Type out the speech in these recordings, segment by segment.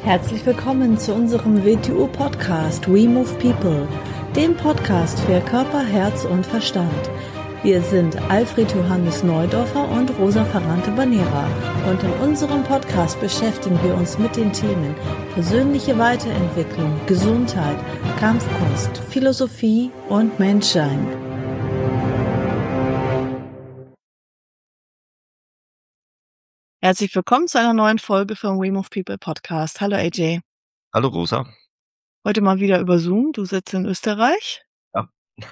Herzlich willkommen zu unserem WTU-Podcast We Move People, dem Podcast für Körper, Herz und Verstand. Wir sind Alfred Johannes Neudorfer und Rosa Ferrante-Banera und in unserem Podcast beschäftigen wir uns mit den Themen persönliche Weiterentwicklung, Gesundheit, Kampfkunst, Philosophie und Menschsein. Herzlich willkommen zu einer neuen Folge vom We Move People Podcast. Hallo AJ. Hallo Rosa. Heute mal wieder über Zoom. Du sitzt in Österreich. Ja.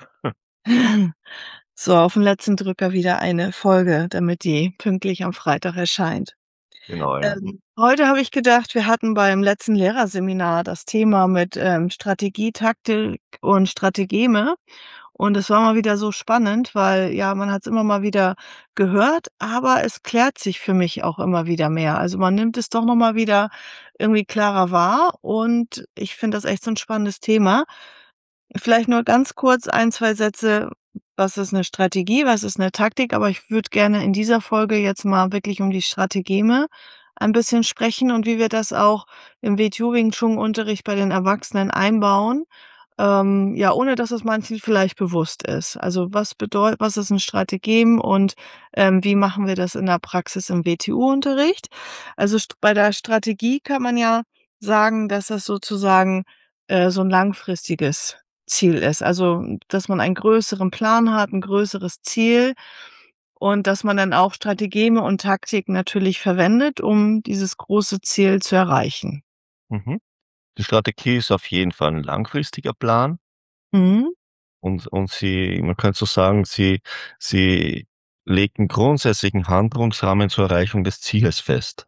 So, auf den letzten Drücker wieder eine Folge, damit die pünktlich am Freitag erscheint. Genau, ja. Heute habe ich gedacht, wir hatten beim letzten Lehrerseminar das Thema mit Strategie, Taktik und Strategeme. Und es war mal wieder so spannend, weil ja, man hat es immer mal wieder gehört, aber es klärt sich für mich auch immer wieder mehr. Also man nimmt es doch noch mal wieder irgendwie klarer wahr und ich finde das echt so ein spannendes Thema. Vielleicht nur ganz kurz ein, 2 Sätze. Was ist eine Strategie? Was ist eine Taktik? Aber ich würde gerne in dieser Folge jetzt mal wirklich um die Strategeme ein bisschen sprechen und wie wir das auch im WTU Wing Chun Unterricht bei den Erwachsenen einbauen, ja, ohne dass es manchen vielleicht bewusst ist. Also, was ist 'n Strategem und, wie machen wir das in der Praxis im WTU-Unterricht? Also, bei der Strategie kann man ja sagen, dass das sozusagen, so 'n langfristiges Ziel ist. Also, dass man einen größeren Plan hat, 'n größeres Ziel und dass man dann auch Strategeme und Taktik natürlich verwendet, um dieses große Ziel zu erreichen. Mhm. Die Strategie ist auf jeden Fall 'n langfristiger Plan Mhm. und man könnte so sagen, sie legt 'n grundsätzlichen Handlungsrahmen zur Erreichung des Zieles fest.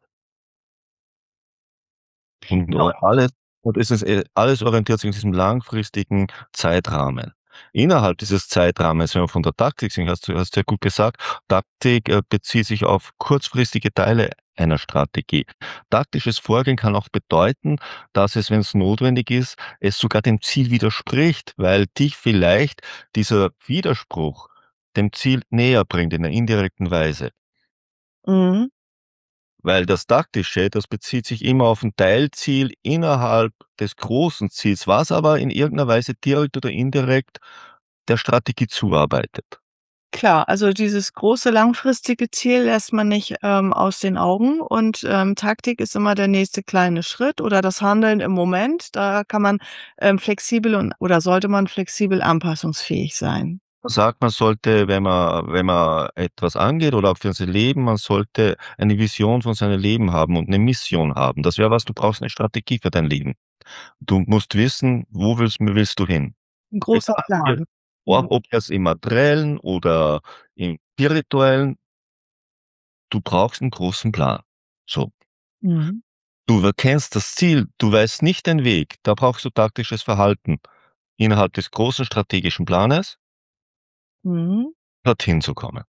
Und Genau. und es ist alles orientiert sich in diesem langfristigen Zeitrahmen. Innerhalb dieses Zeitrahmens, wenn wir von der Taktik sind, hast du ja gut gesagt, Taktik, bezieht sich auf kurzfristige Teile einer Strategie. Taktisches Vorgehen kann auch bedeuten, dass es, wenn es notwendig ist, es sogar dem Ziel widerspricht, weil dich vielleicht dieser Widerspruch dem Ziel näher bringt in 'ner indirekten Weise. Mhm. Weil das Taktische, das bezieht sich immer auf 'n Teilziel innerhalb des großen Ziels, was aber in irgend 'ner Weise direkt oder indirekt der Strategie zuarbeitet. Klar, also dieses große langfristige Ziel lässt man nicht, aus den Augen und, Taktik ist immer der nächste kleine Schritt oder das Handeln im Moment. Da kann man, flexibel und oder sollte man flexibel anpassungsfähig sein. Man sagt, man sollte, wenn man etwas angeht oder auch für sein Leben, man sollte eine Vision von seinem Leben haben und 'ne Mission haben. Das wäre was, du brauchst 'ne Strategie für dein Leben. Du musst wissen, wo willst du hin? 'N großer Egal hier, Plan. Mhm. ob das im Materiellen oder im Spirituellen, du brauchst 'n großen Plan. So. Mhm. Du kennst das Ziel, du weißt nicht den Weg, da brauchst du taktisches Verhalten innerhalb des großen strategischen Planes, Mhm. dorthin zu kommen.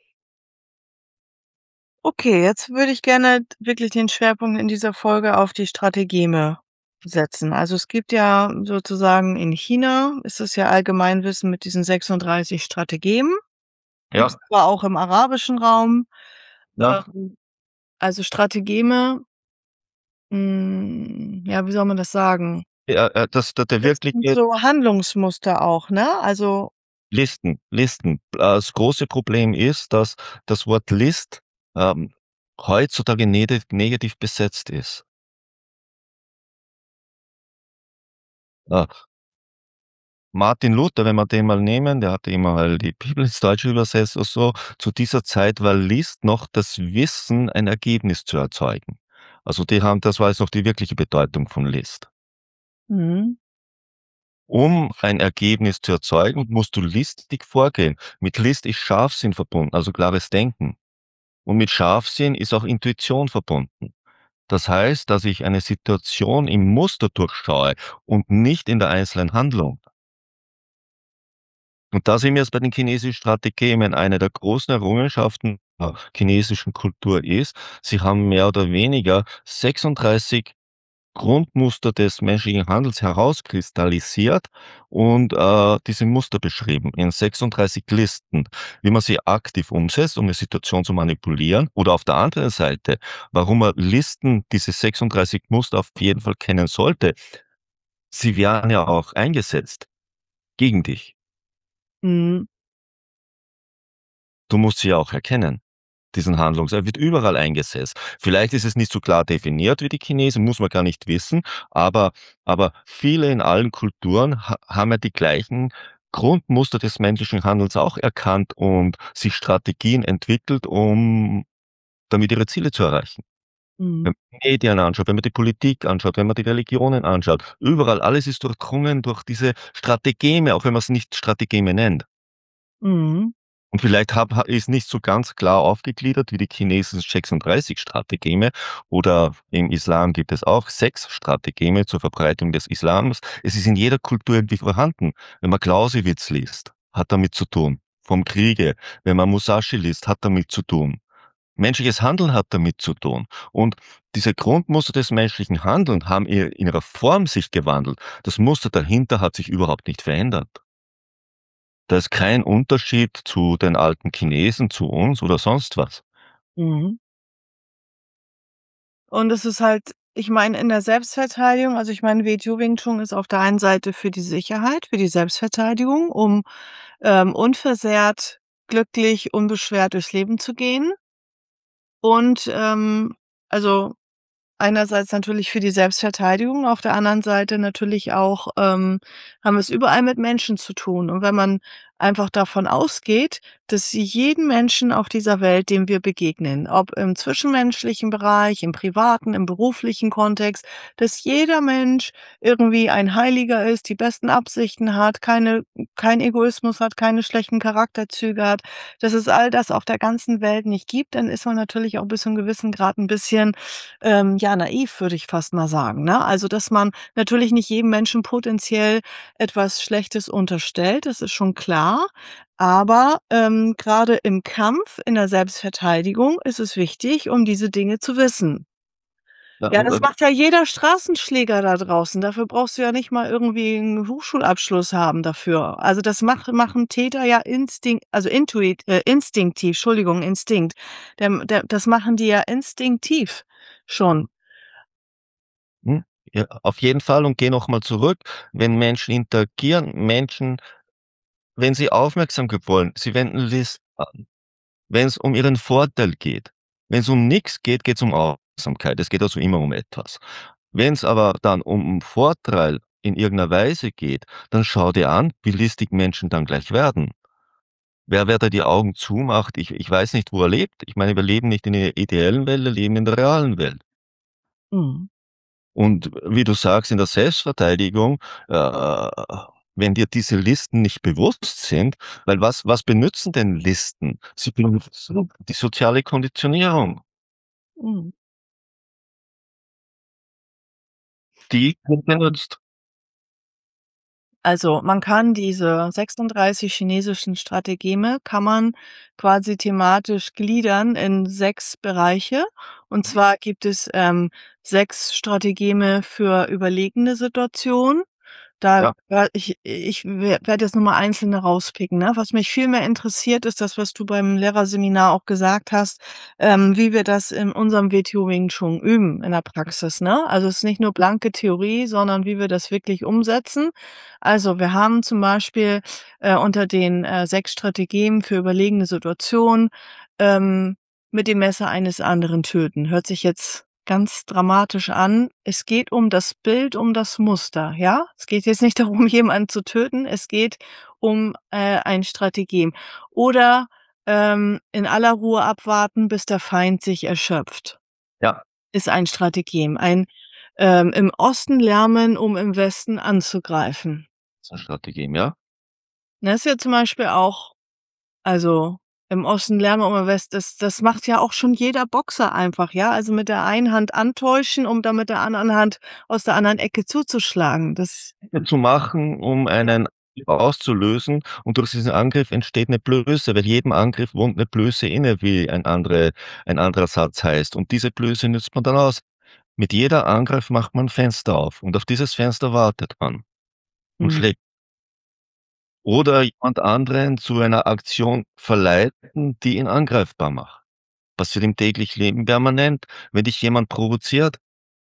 Okay, jetzt würde ich gerne wirklich den Schwerpunkt in dieser Folge auf die Strategeme setzen. Also, es gibt ja sozusagen in China ist es ja Allgemeinwissen mit diesen 36 Strategemen. Ja, Gibt's aber auch im arabischen Raum. ja, Also, Strategeme, ja, wie soll man das sagen? ja, das der Das sind wirkliche so Handlungsmuster auch, ne? Also Listen. Das große Problem ist, dass das Wort List, ähm, heutzutage negativ besetzt ist. Äh, Martin Luther, wenn wir den mal nehmen, der hatte immer mal die Bibel ins Deutsche übersetzt oder so. Zu dieser Zeit war List noch das Wissen, ein Ergebnis zu erzeugen. Also, das war jetzt noch die wirkliche Bedeutung von List. mhm, Um ein Ergebnis zu erzeugen, musst du listig vorgehen. Mit List ist Scharfsinn verbunden, also klares Denken. Und mit Scharfsinn ist auch Intuition verbunden. Das heißt, dass ich eine Situation im Muster durchschaue und nicht in der einzelnen Handlung. Und da sehen wir es bei den chinesischen Strategien. Eine der großen Errungenschaften der chinesischen Kultur ist, sie haben mehr oder weniger 36 Grundmuster des menschlichen Handels herauskristallisiert und diese Muster beschrieben in 36 Listen, wie man sie aktiv umsetzt, um eine Situation zu manipulieren. Oder auf der anderen Seite, warum man Listen, diese 36 Muster auf jeden Fall kennen sollte. Sie werden ja auch eingesetzt gegen dich. Mhm. Du musst sie ja auch erkennen. Diesen Handlungs Er wird überall eingesetzt. Vielleicht ist es nicht so klar definiert wie die Chinesen, muss man gar nicht wissen, aber viele in allen Kulturen haben ja die gleichen Grundmuster des menschlichen Handelns auch erkannt und sich Strategien entwickelt, damit ihre Ziele zu erreichen. Mhm. Wenn man die Medien anschaut, wenn man die Politik anschaut, wenn man die Religionen anschaut, überall alles ist durchdrungen durch diese Strategeme, auch wenn man es nicht Strategeme nennt. Mhm. Und vielleicht ist nicht so ganz klar aufgegliedert wie die chinesischen 36 Strategeme oder im Islam gibt es auch 6 Strategeme zur Verbreitung des Islams. Es ist in jeder Kultur irgendwie vorhanden. Wenn man Clausewitz liest, hat damit zu tun. Vom Kriege. Wenn man Musashi liest, hat damit zu tun. Menschliches Handeln hat damit zu tun. Und diese Grundmuster des menschlichen Handelns haben in ihrer Form sich gewandelt. Das Muster dahinter hat sich überhaupt nicht verändert. Da ist kein Unterschied zu den alten Chinesen, zu uns oder sonst was. Mhm. Und es ist halt, ich meine, in der Selbstverteidigung, also, ich meine, Wing Chun ist auf der einen Seite für die Sicherheit, für die Selbstverteidigung, um, unversehrt, glücklich, unbeschwert durchs Leben zu gehen. Und, also, einerseits natürlich für die Selbstverteidigung, auf der anderen Seite natürlich auch, haben wir es überall mit Menschen zu tun. Und wenn man einfach davon ausgeht, dass jeden Menschen auf dieser Welt, dem wir begegnen, ob im zwischenmenschlichen Bereich, im privaten, im beruflichen Kontext, dass jeder Mensch irgendwie ein Heiliger ist, die besten Absichten hat, kein Egoismus hat, keine schlechten Charakterzüge hat, dass es all das auf der ganzen Welt nicht gibt, dann ist man natürlich auch bis zu 'nem gewissen Grad ein bisschen ja, naiv, würde ich fast mal sagen, ne? Also, dass man natürlich nicht jedem Menschen potenziell etwas Schlechtes unterstellt, das ist schon klar. Aber, grade im Kampf, in der Selbstverteidigung ist es wichtig, um diese Dinge zu wissen. Ja, Ja, das macht ja jeder Straßenschläger da draußen. Dafür brauchst du ja nicht mal irgendwie 'n Hochschulabschluss haben dafür. Also, das machen Täter ja instinktiv, Entschuldigung, Instinkt. Das machen die ja instinktiv schon. mhm, ja, auf jeden Fall und gehe noch mal zurück. Wenn Menschen interagieren, wenn sie Aufmerksamkeit wollen, sie wenden List an. Wenn's um ihren Vorteil geht. Wenn's um nix geht, geht's um Aufmerksamkeit. Es geht also immer um etwas. Wenn's aber dann um Vorteil in irgendeiner Weise geht, dann schau dir an, wie listig Menschen dann gleich werden. Wer da die Augen zumacht, ich weiß nicht, wo er lebt. Ich meine, wir leben nicht in der ideellen Welt, wir leben in der realen Welt. Mhm. Und wie du sagst, in der Selbstverteidigung, wenn dir diese Listen nicht bewusst sind, weil was benützen denn Listen? Sie benutzen die soziale Konditionierung. Mhm. Die wird benutzt. Also, man kann diese 36 chinesischen Strategeme kann man quasi thematisch gliedern in 6 Bereiche. Und zwar gibt es, 6 Strategeme für überlegene Situationen. Da Ja, ich werde jetzt nur mal einzelne rauspicken, ne? Was mich viel mehr interessiert, ist das, was du beim Lehrerseminar auch gesagt hast, wie wir das in unserem WTO Wing Chun üben in der Praxis, ne? Also, es ist nicht nur blanke Theorie, sondern wie wir das wirklich umsetzen. Also, wir haben zum Beispiel, unter den, 6 Strategien für überlegene Situationen, ähm, mit dem Messer eines anderen töten. Hört sich jetzt ganz dramatisch an. Es geht um das Bild, um das Muster, ja? Es geht jetzt nicht darum, jemanden zu töten, es geht um, ein Strategem. Oder, in aller Ruhe abwarten, bis der Feind sich erschöpft, ja, ist ein Strategem. Ein, im Osten lärmen, um im Westen anzugreifen. so Strategien, ja. Das ist ja zum Beispiel auch, also, im Osten lernen und im Westen, das macht ja auch schon jeder Boxer einfach, ja? Also, mit der einen Hand antäuschen, um dann mit der anderen Hand aus der anderen Ecke zuzuschlagen. Das Zu machen, um einen Angriff auszulösen und durch diesen Angriff entsteht 'ne Blöße, weil jedem Angriff wohnt 'ne Blöße inne, wie ein anderer Satz heißt und diese Blöße nutzt man dann aus. Mit jeder Angriff macht man Fenster auf und auf dieses Fenster wartet man und Mhm. schlägt oder jemand anderen zu einer Aktion verleiten, die ihn angreifbar macht. Passiert im täglichen Leben permanent. Wenn dich jemand provoziert,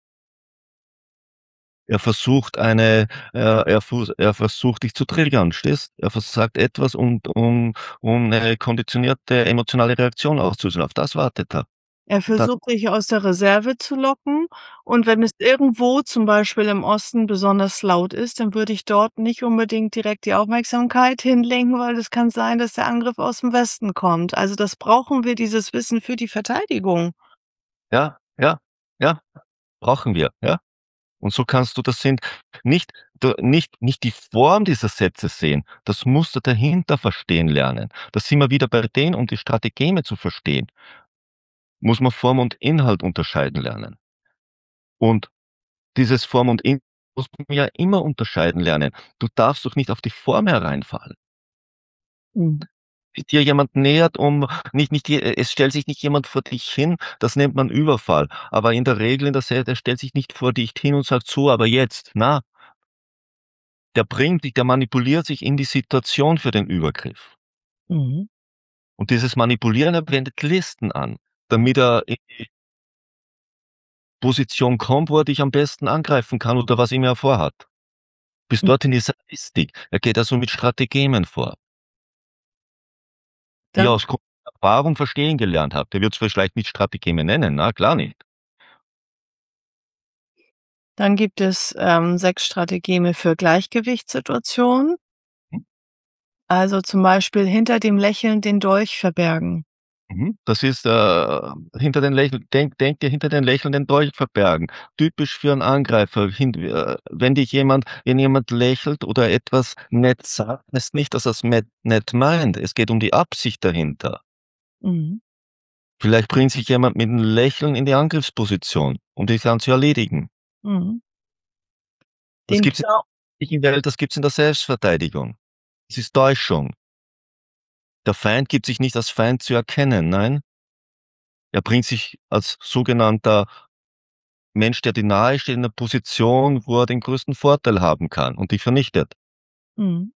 er versucht er versucht dich zu triggern, stehst? Sagt etwas, um 'ne konditionierte emotionale Reaktion auszulösen. Auf das wartet er. Er Da versucht, dich aus der Reserve zu locken, und wenn es irgendwo, zum Beispiel im Osten, besonders laut ist, dann würde ich dort nicht unbedingt direkt die Aufmerksamkeit hinlenken, weil es kann sein, dass der Angriff aus'm Westen kommt. Also, das brauchen wir, dieses Wissen für die Verteidigung. ja, ja, ja, brauchen wir, ja? Und so kannst du das sind nicht nicht die Form dieser Sätze sehen, das Muster dahinter verstehen lernen. Da sind wir wieder bei denen, um die Strategeme zu verstehen, muss man Form und Inhalt unterscheiden lernen. Und dieses Form und Inhalt muss man ja immer unterscheiden lernen. Du darfst doch nicht auf die Form hereinfallen. Mhm. Sich dir jemand nähert, nicht es stellt sich nicht jemand vor dich hin, das nennt man Überfall. Aber in der Regel der stellt sich nicht vor dich hin und sagt: „So, aber jetzt.“ Na, der bringt dich der manipuliert sich in die Situation für den Übergriff. Mhm. Und dieses Manipulieren, er wendet Listen an, damit er in die Position kommt, wo er dich am besten angreifen kann oder was ihm er vorhat. Bis Mhm. dorthin ist er listig. Er geht also mit Strategemen vor, die er Dann aus Erfahrung verstehen gelernt hat. Der wird's vielleicht nicht Strategeme nennen, na klar nicht. dann gibt es, 6 Strategeme für Gleichgewichtssituationen. Hm, Also, zum Beispiel hinter dem Lächeln den Dolch verbergen. Das ist, hinter den denk dir hinter den lächelnden Dolch verbergen. Typisch für 'n Angreifer. Wenn jemand lächelt oder etwas nett sagt, heißt nicht, dass er's nett meint. Es geht um die Absicht dahinter. Mhm. Vielleicht bringt sich jemand mit 'nem Lächeln in die Angriffsposition, um dich dann zu erledigen. Mhm. Das Den gibt's in Pfau der westlichen Welt, das gibt's in der Selbstverteidigung. Das ist Täuschung. Der Feind gibt sich nicht als Feind zu erkennen, nein, er bringt sich als sogenannter Mensch, der dir nahesteht, in 'ne Position, wo er den größten Vorteil haben kann und dich vernichtet. Mhm.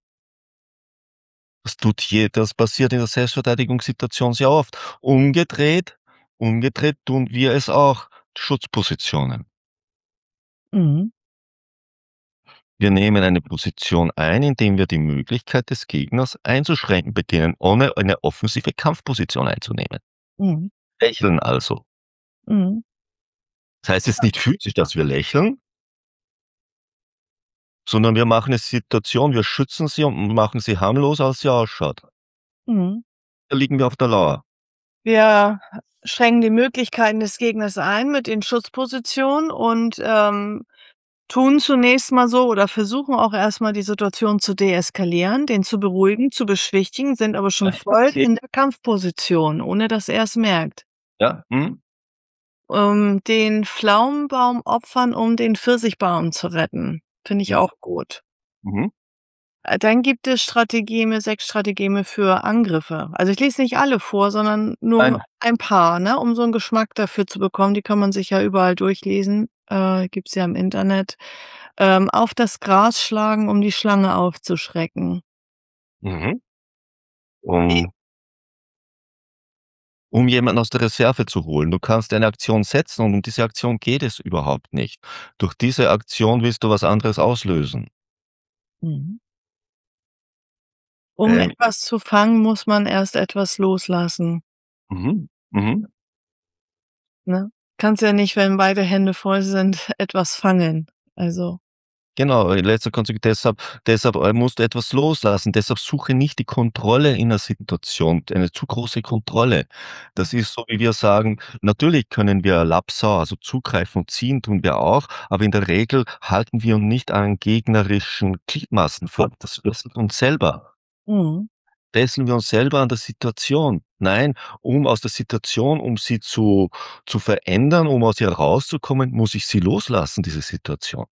Das passiert in der Selbstverteidigungssituation sehr oft. Umgedreht tun wir es auch, Schutzpositionen. Mhm. Wir nehmen eine Position ein, indem wir die Möglichkeit des Gegners einzuschränken beginnen, ohne eine offensive Kampfposition einzunehmen. Mhm. Lächeln also. Mhm. Das heißt jetzt nicht physisch, dass wir lächeln, sondern wir machen 'ne Situation wir schützen sie und machen sie harmloser, als sie ausschaut. Mhm. Da liegen wir auf der Lauer. Wir schränken die Möglichkeiten des Gegners ein mit den Schutzpositionen und, tun zunächst mal so oder versuchen auch erst mal die Situation zu deeskalieren, den zu beruhigen, zu beschwichtigen, sind aber schon voll in der Kampfposition, ohne dass er es merkt. Ja, Den Pflaumenbaum opfern, um den Pfirsichbaum zu retten, finde ich mhm, auch gut. mhm. Dann gibt es Strategeme 6 Strategeme für Angriffe. Also, ich lese nicht alle vor, sondern nur Nein. ein paar, ne, um so 'n Geschmack dafür zu bekommen. Die kann man sich ja überall durchlesen, gibt's ja im Internet. Auf das Gras schlagen, um die Schlange aufzuschrecken. Mhm. Um jemanden aus der Reserve zu holen. Du kannst eine Aktion setzen und um diese Aktion geht es überhaupt nicht. Durch diese Aktion willst du was anderes auslösen. Mhm. Um Ähm, etwas zu fangen, muss man erst etwas loslassen, mhm, mhm. ne? Kannst ja nicht, wenn beide Hände voll sind, etwas fangen. Also, Genau, in letzter Konsequenz deshalb, musst du etwas loslassen. Deshalb suche nicht die Kontrolle in 'ner Situation, eine zu große Kontrolle. Das ist so, wie wir sagen, natürlich können wir Lapsau, also zugreifen und ziehen tun wir auch, aber in der Regel halten wir uns nicht an gegnerischen Gliedmaßen fort. Das fesselt uns selber. mhm, Fesseln wir uns selber an der Situation. Nein, aus der Situation, um sie zu verändern, um aus ihr rauszukommen, muss ich sie loslassen, diese Situation.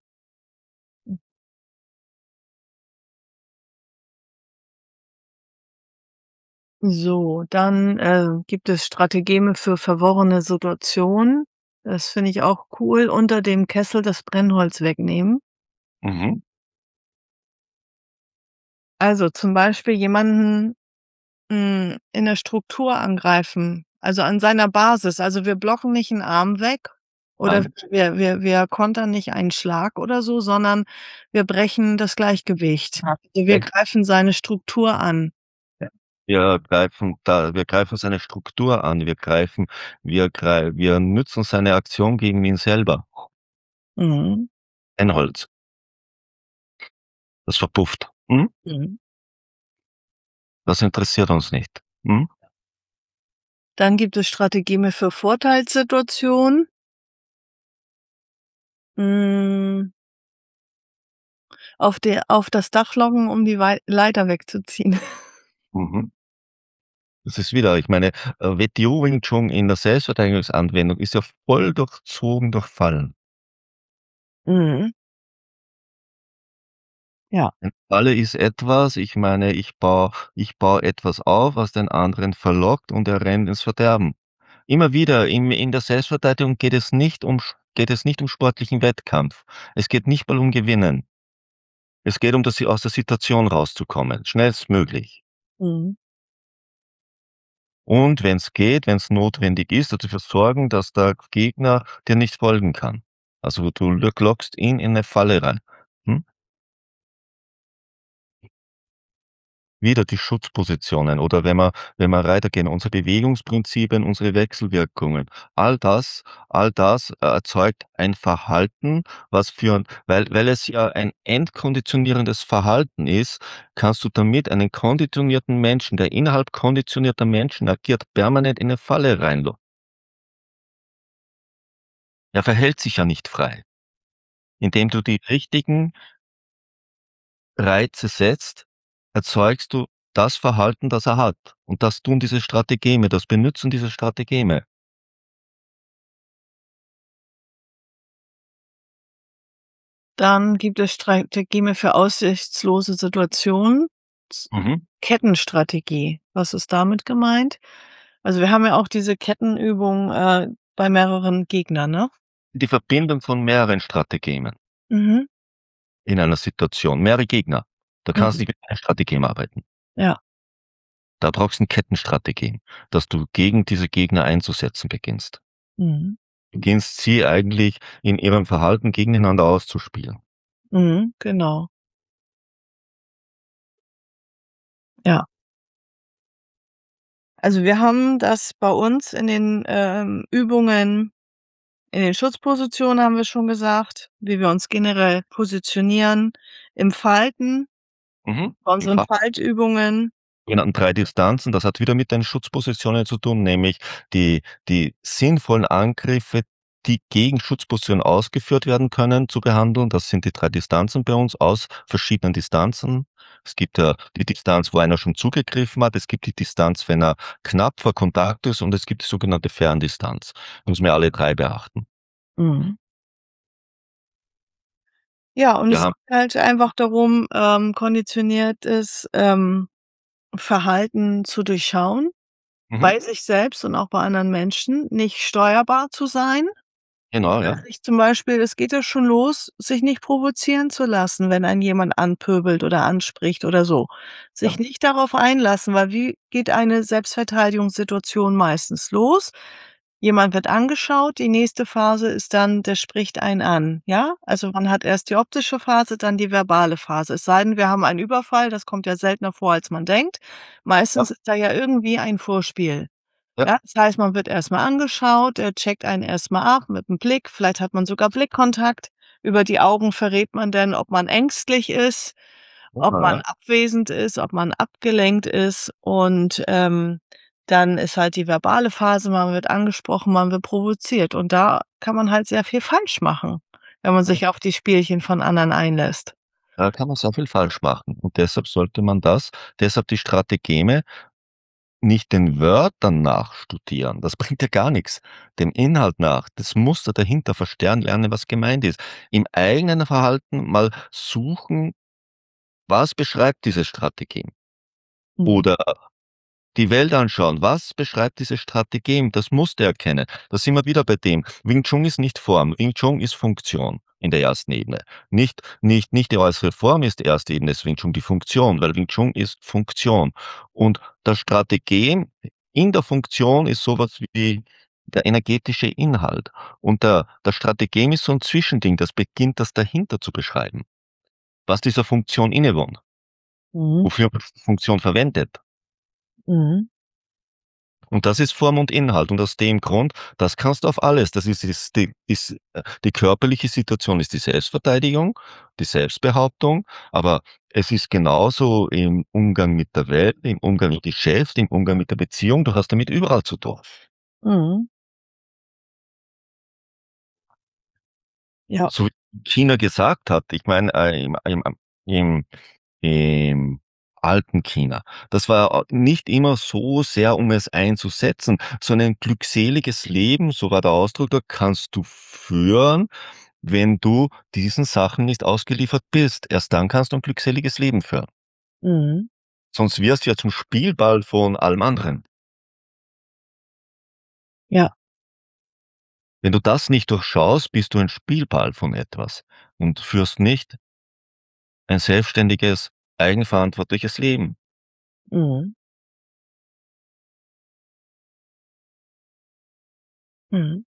so, dann, gibt es Strategeme für verworrene Situationen. Das finde ich auch cool. Unter dem Kessel das Brennholz wegnehmen. Mhm. Also, zum Beispiel jemanden, in der Struktur angreifen, also an seiner Basis. Also, wir blocken nicht 'n Arm weg oder Nein. wir kontern nicht einen Schlag oder so, sondern wir brechen das Gleichgewicht. Ja. Also, wir greifen seine Struktur an. Ja. Wir greifen seine Struktur an, wir nützen seine Aktion gegen ihn selber. Mhm, Brennholz, das verpufft. Mhm. mhm. Das interessiert uns nicht. Mhm. Dann gibt es Strategeme für Vorteilssituationen. Hm, auf das Dach loggen, um die Leiter wegzuziehen. Mhm. Das ist wieder ich meine, WTO Wing Chun in der Selbstverteidigungsanwendung ist ja voll durchzogen durch Fallen. Mhm, ja. Eine Falle ist etwas ich meine, ich baue etwas auf, was den anderen verlockt und er rennt ins Verderben. Immer wieder in der Selbstverteidigung geht es nicht um sportlichen Wettkampf. Es geht nicht mal um Gewinnen. Es geht um das aus der Situation rauszukommen, schnellstmöglich. Mhm, Und wenn's notwendig ist, dafür sorgen, dass der Gegner dir nicht folgen kann. Also, du lockst ihn in 'ne Falle rein. Hm? Wieder die Schutzpositionen oder wenn wir weitergehen, unsere Bewegungsprinzipien, unsere Wechselwirkungen. All das erzeugt ein Verhalten, was für 'n weil es ja ein entkonditionierendes Verhalten ist, kannst du damit einen konditionierten Menschen, der innerhalb konditionierter Menschen agiert, permanent in 'ne Falle reinlocken. Er verhält sich ja nicht frei. Indem du die richtigen Reize setzt, erzeugst du das Verhalten, das er hat. Und das tun diese Stratageme, das Benutzen dieser Stratageme. dann gibt es Strategeme für aussichtslose Situationen. Z Mhm. Kettenstrategie. Was ist damit gemeint? Also, wir haben ja auch diese Kettenübung, bei mehreren Gegnern, ne? Die Verbindung von mehreren Strategemen Mhm, in einer Situation, mehrere Gegner. Da kannst du mhm, nicht mit einem Strategem arbeiten. ja, Da brauchst 'n Kettenstrategem, dass du gegen diese Gegner einzusetzen beginnst. mhm, Beginnst sie eigentlich in ihrem Verhalten gegeneinander auszuspielen. mhm, genau, ja. Also, wir haben das bei uns in den, Übungen in den Schutzpositionen haben wir schon gesagt, wie wir uns generell positionieren, im Falten, Mhm. bei Im unseren Fall Faltübungen. sogenannten 3 Distanzen. Das hat wieder mit den Schutzpositionen zu tun, nämlich die sinnvollen Angriffe, die gegen Schutzpositionen ausgeführt werden können, zu behandeln. Das sind die 3 Distanzen bei uns aus verschiedenen Distanzen. Es gibt ja die Distanz, wo einer schon zugegriffen hat. Es gibt die Distanz, wenn er knapp vor Kontakt ist und es gibt die sogenannte Ferndistanz. Muss man alle 3 beachten. Mhm. Ja, und Wir es haben geht halt einfach darum, konditioniertes, Verhalten zu durchschauen, mhm, bei sich selbst und auch bei anderen Menschen, nicht steuerbar zu sein. genau, ja. Sich zum Beispiel es geht ja schon los, sich nicht provozieren zu lassen, wenn einen jemand anpöbelt oder anspricht oder so. Ja, Sich nicht darauf einlassen, weil wie geht eine Selbstverteidigungssituation meistens los? Jemand wird angeschaut, die nächste Phase ist dann, der spricht einen an, ja? Also, man hat erst die optische Phase, dann die verbale Phase. Es sei denn, wir haben einen Überfall, das kommt ja seltener vor, als man denkt. ja, Meistens ist da ja irgendwie ein Vorspiel. ja, Ja, das heißt, man wird erst mal angeschaut, er checkt einen erst mal ab mit 'm Blick, vielleicht hat man sogar Blickkontakt. Über die Augen verrät man dann, ob man ängstlich ist, ob ja, man ja. abwesend ist, ob man abgelenkt ist und, dann ist halt die verbale Phase, man wird angesprochen, man wird provoziert und da kann man halt sehr viel falsch machen, wenn man sich auf die Spielchen von anderen einlässt. Da kann man sehr viel falsch machen und deshalb sollte man deshalb die Stratageme nicht den Wörtern nachstudieren, das bringt ja gar nix. Dem Inhalt nach, das Muster dahinter verstehen, lernen, was gemeint ist. Im eigenen Verhalten mal suchen, was beschreibt dieses Stratagem? Mhm. Oder die Welt anschauen. Was beschreibt diese Strategien? Das musst du erkennen. Da sind wir wieder bei dem. Wing Chun ist nicht Form. Wing Chun ist Funktion in der ersten Ebene. Nicht die äußere Form ist die erste Ebene des Wing Chun, die Funktion, weil Wing Chun ist Funktion. Und das Strategem in der Funktion ist sowas wie der energetische Inhalt. Und der Strategem ist so ein Zwischending, das beginnt, das dahinter zu beschreiben, was dieser Funktion innewohnt, Mhm. wofür man Funktion verwendet. Mhm. Und das ist Form und Inhalt. Und aus dem Grund, das kannst du auf alles. Die körperliche Situation ist die Selbstverteidigung, die Selbstbehauptung, aber es ist genauso im Umgang mit der Welt, im Umgang mit Geschäft, im Umgang mit der Beziehung. Du hast damit überall zu tun. Mhm. Ja. So wie China gesagt hat, ich meine, im, im alten China. Das war nicht immer so sehr, um es einzusetzen, sondern ein glückseliges Leben, so war der Ausdruck, da kannst du führen, wenn du diesen Sachen nicht ausgeliefert bist. Erst dann kannst du ein glückseliges Leben führen. Mhm. Sonst wirst du ja zum Spielball von allem anderen. Ja. Wenn du das nicht durchschaust, bist du ein Spielball von etwas und führst nicht ein selbstständiges, eigenverantwortliches Leben. Mhm. Mhm.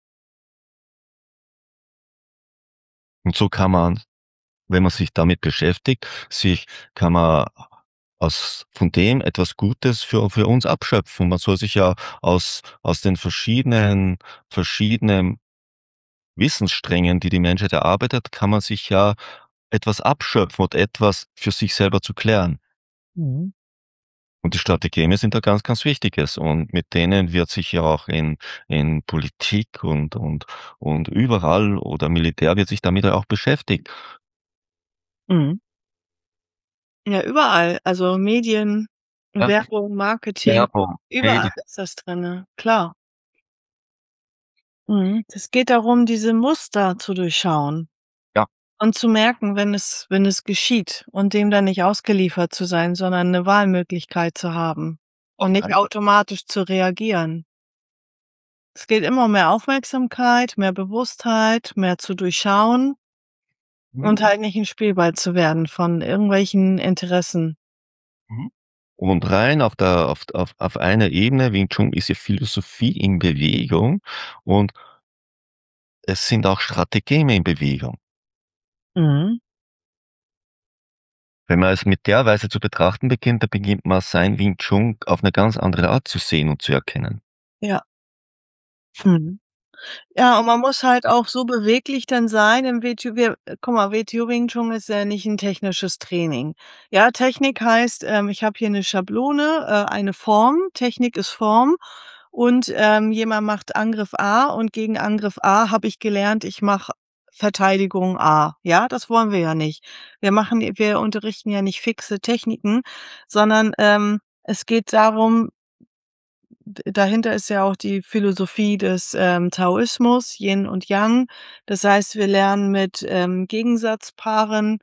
Und so kann man, wenn man sich damit beschäftigt, kann man von dem etwas Gutes für uns abschöpfen. Man soll sich ja aus den verschiedenen Wissenssträngen, die die Menschheit erarbeitet, kann man sich ja etwas abschöpfen und etwas für sich selber zu klären. Mhm. Und die Strategeme sind da ganz, ganz Wichtiges. Und mit denen wird sich ja auch in Politik und überall oder Militär wird sich damit ja auch beschäftigt. Mhm. Ja, überall. Also Medien, Ja, Werbung, Marketing, Werbung, überall Medien. ist das drinne, klar. Mhm. Es geht darum, diese Muster zu durchschauen Ja, und zu merken, wenn es geschieht und dem dann nicht ausgeliefert zu sein, sondern 'ne Wahlmöglichkeit zu haben und nicht automatisch zu reagieren. Es geht immer um mehr Aufmerksamkeit, mehr Bewusstheit, mehr zu durchschauen mhm. und halt nicht 'n Spielball zu werden von irgendwelchen Interessen. Mhm. Und rein auf einer Ebene, Wing Chun ist ja Philosophie in Bewegung und es sind auch Strategeme in Bewegung. Mhm. Wenn man es mit der Weise zu betrachten beginnt, dann beginnt man sein Wing Chun auf eine ganz andere Art zu sehen und zu erkennen. Ja. Mhm. Ja, und man muss halt auch so beweglich dann sein im guck mal, WTO Wing Chun ist ja nicht 'n technisches Training. Ja, Technik heißt, ich habe hier 'ne Schablone, eine Form. Technik ist Form und, jemand macht Angriff A und gegen Angriff A habe ich gelernt, ich mache Verteidigung A. Ja, das wollen wir ja nicht. Wir unterrichten ja nicht fixe Techniken, sondern, es geht darum, dahinter ist ja auch die Philosophie des, Taoismus, Yin und Yang. Das heißt, wir lernen mit, Gegensatzpaaren,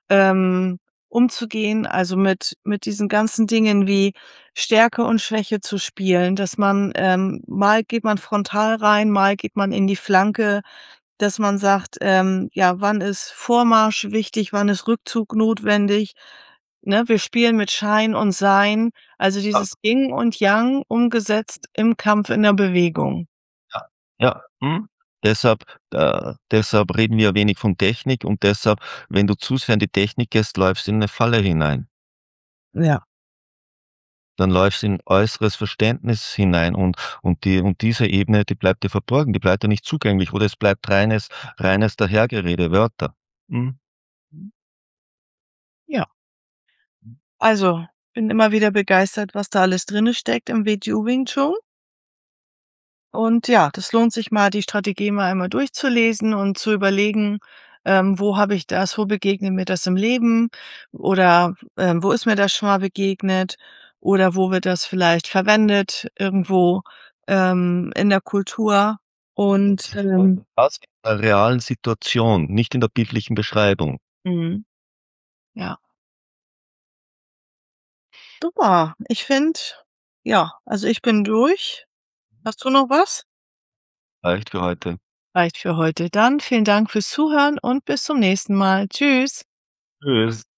umzugehen, also mit diesen ganzen Dingen wie Stärke und Schwäche zu spielen, dass man, mal geht man frontal rein, mal geht man in die Flanke, dass man sagt, ja, wann ist Vormarsch wichtig, wann ist Rückzug notwendig, ne? Wir spielen mit Schein und Sein, also Ja, dieses Yin und Yang umgesetzt im Kampf, in der Bewegung. ja, ja, mhm. Deshalb deshalb reden wir wenig von Technik und deshalb, wenn du zu sehr in die Technik gehst, läufst du in 'ne Falle hinein. Ja. Dann läufst du in äußeres Verständnis hinein und diese Ebene, die bleibt dir verborgen, die bleibt dir nicht zugänglich oder es bleibt reines Dahergerede, Wörter. Mhm. Mhm. Ja. Also, bin immer wieder begeistert, was da alles drinne steckt im WTO Wing Chun. Und ja, das lohnt sich mal, die Strategie mal einmal durchzulesen und zu überlegen, wo habe ich das, wo begegnet mir das im Leben oder, wo ist mir das schon mal begegnet oder wo wird das vielleicht verwendet irgendwo, in der Kultur und, Das in der realen Situation, nicht in der bildlichen Beschreibung. mhm, ja. Super. Ich finde, Ja, also ich bin durch. Hast du noch was? Reicht für heute. Reicht für heute. Dann vielen Dank fürs Zuhören und bis zum nächsten Mal. Tschüss. Tschüss.